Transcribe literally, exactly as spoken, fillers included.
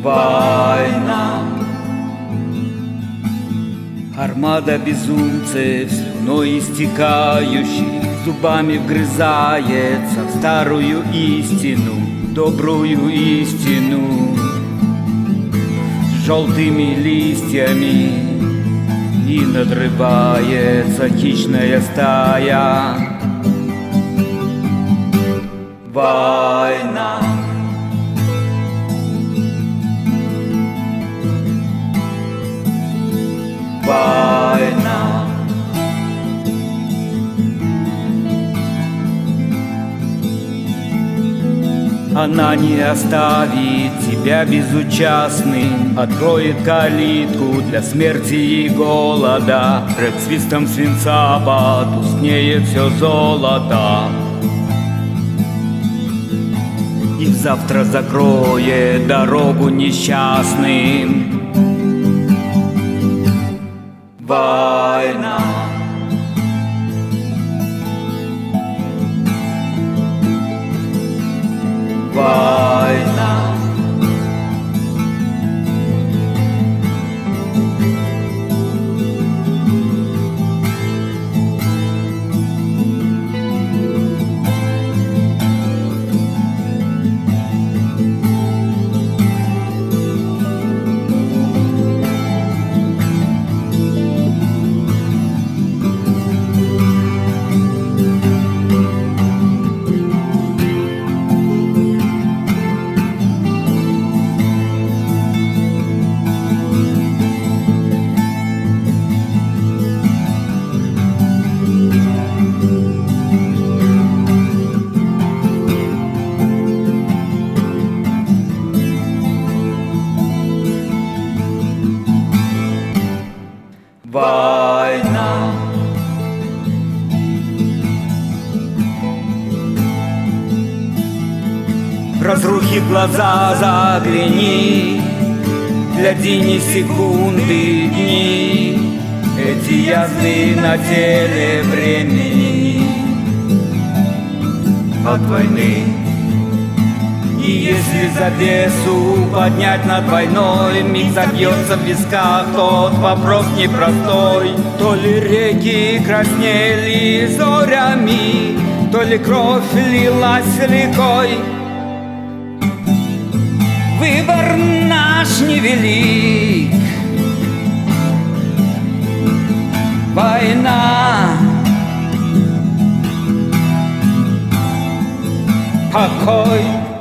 Война. Армада безумцев, слюной истекающих, зубами вгрызается в старую истину, добрую истину, с желтыми листьями, и надрывается хищная стая. Война. Война. Она не оставит тебя безучастным, откроет калитку для смерти и голода. Рэп свистом свинца потускнеет все золото, и завтра закроет дорогу несчастным. Война. Война. Война. В разрухи глаза загляни, гляди не секунды, дни, эти язды на теле времени от войны. И если завесу поднять над войной, миг забьется в висках тот вопрос непростой. То ли реки краснели зорями, то ли кровь лилась рекой. Выбор наш невелик. Война. Покой.